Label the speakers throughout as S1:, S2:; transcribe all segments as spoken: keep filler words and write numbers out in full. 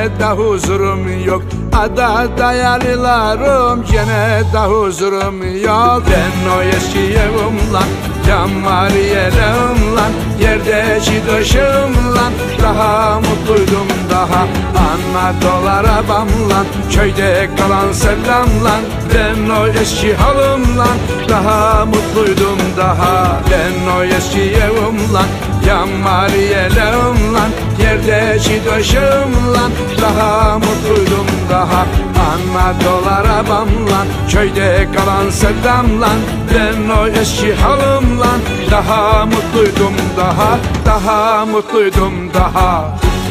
S1: de huzurum yok. Ada dayalılarım, gene de huzurum yok. Ben o eski evimle, cammariyelerimle, yerdeki döşümle daha mutluydum daha. Anadolu arabamla, köyde kalan sevdamla, ben o eski halımla daha mutluydum daha. Ben o eski evimle, cammariyelerimle, yerdeki döşümle daha mutluydum daha. Anadolu arabamla, köyde kalan sevdamla, ben o eski halımla daha mutluydum daha, daha mutluydum daha.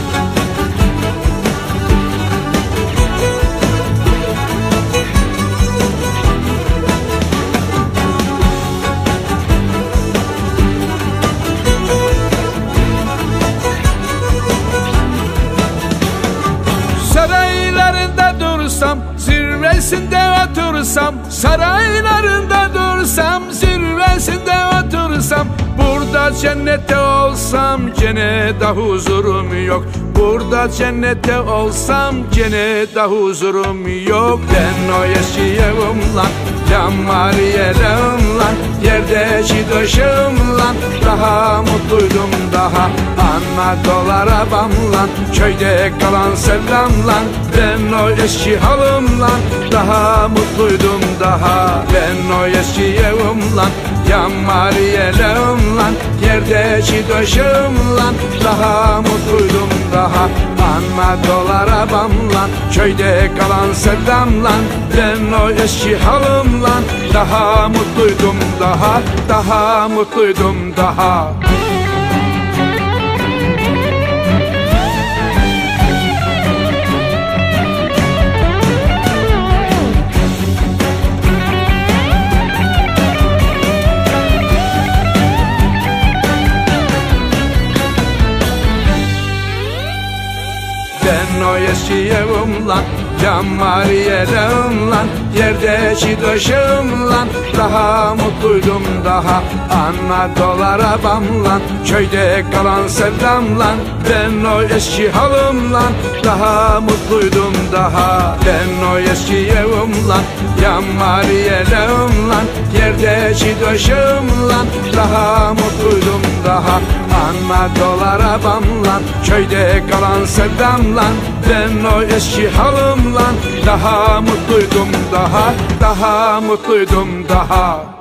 S1: Saraylarında dursam, zirvesinde otursam, saraylarında dursam, zirvesinde otursam, burada cennette olsam gene de huzurum yok. Burada cennette olsam gene de huzurum yok. Ben o eski evimle, cammariyelerimle, yerdeki döşümle daha mutluydum daha. Anadolu arabamla, köyde kalan sevdamla, ben o eski halımla daha mutluydum daha. Ben o eski evimle, cammariyelerimle, yerdeki döşümle daha mutluydum daha. Anadolu arabamla, köyde kalan sevdamla, ben o eski halımla daha mutluydum daha, daha mutluydum daha. Ben o eski evimle, cammariyelerimle, yerdeki döşümle daha mutluydum daha. Anadolu arabamla, köyde kalan sevdamla, ben o eski halımla daha mutluydum daha. Ben o eski evimle, cammariyelerimle, yerdeki döşümle daha mutluydum daha. Anadolu arabamla, köyde kalan sevdamla, ben o eski halımla daha mutluydum daha, daha mutluydum daha.